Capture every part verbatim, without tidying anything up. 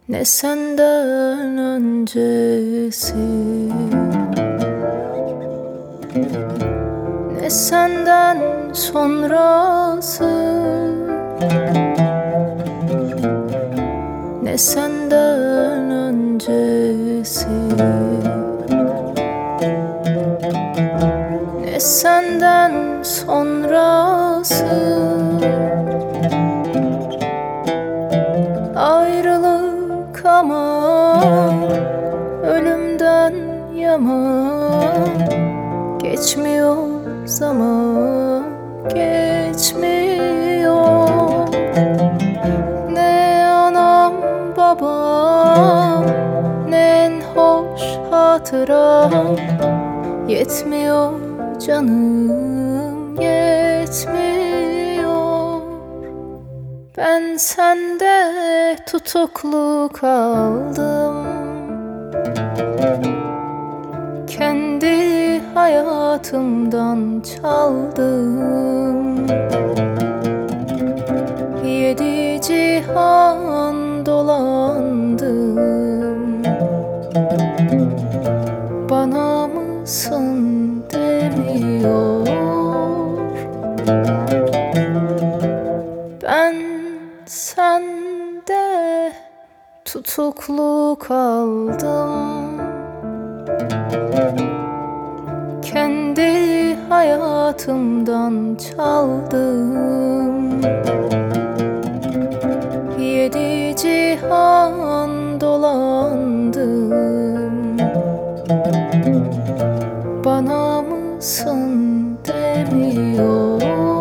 Ne senden öncesi, ne senden sonrası, ne senden öncesi, ne senden sonrası. Ayrılık ama ölümden yaman, geçmiyor zaman, geçmiyor. Ne anam babam, ne en hoş hatıram, yetmiyor canım, yetmiyor. Ben sende tutuklu kaldım, kendi hayatımdan çaldım. Yedi cihan dolandım, bana mısın demiyor. Ben sende tutuklu kaldım, kendi hayatımdan çaldım. Yedi cihan dolandım, bana mısın demiyor.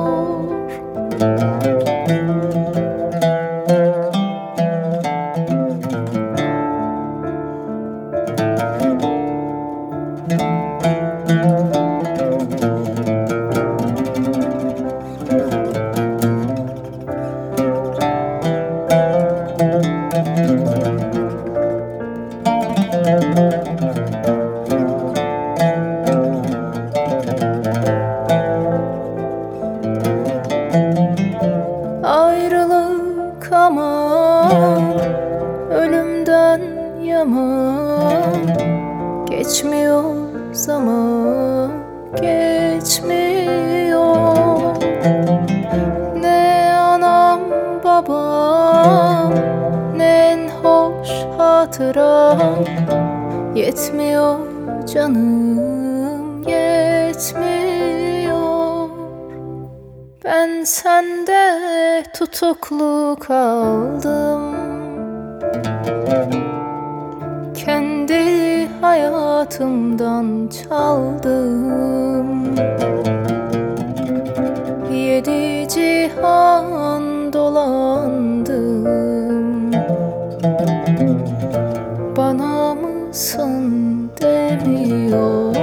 Ayrılık ama ölümden yaman, geçmiyor zaman, geçmiyor. Ne anam babam, ne en hoş hatıram, yetmiyor canım, yetmiyor. Ben sende tutuklu kaldım, kendi hayatımdan çaldım. Yedi cihan dolandım, bana mısın demiyor.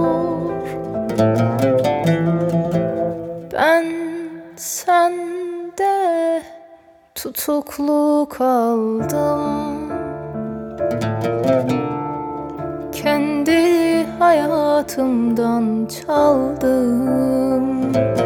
Ben sende tutuklu kaldım, kendi hayatımdan çaldım.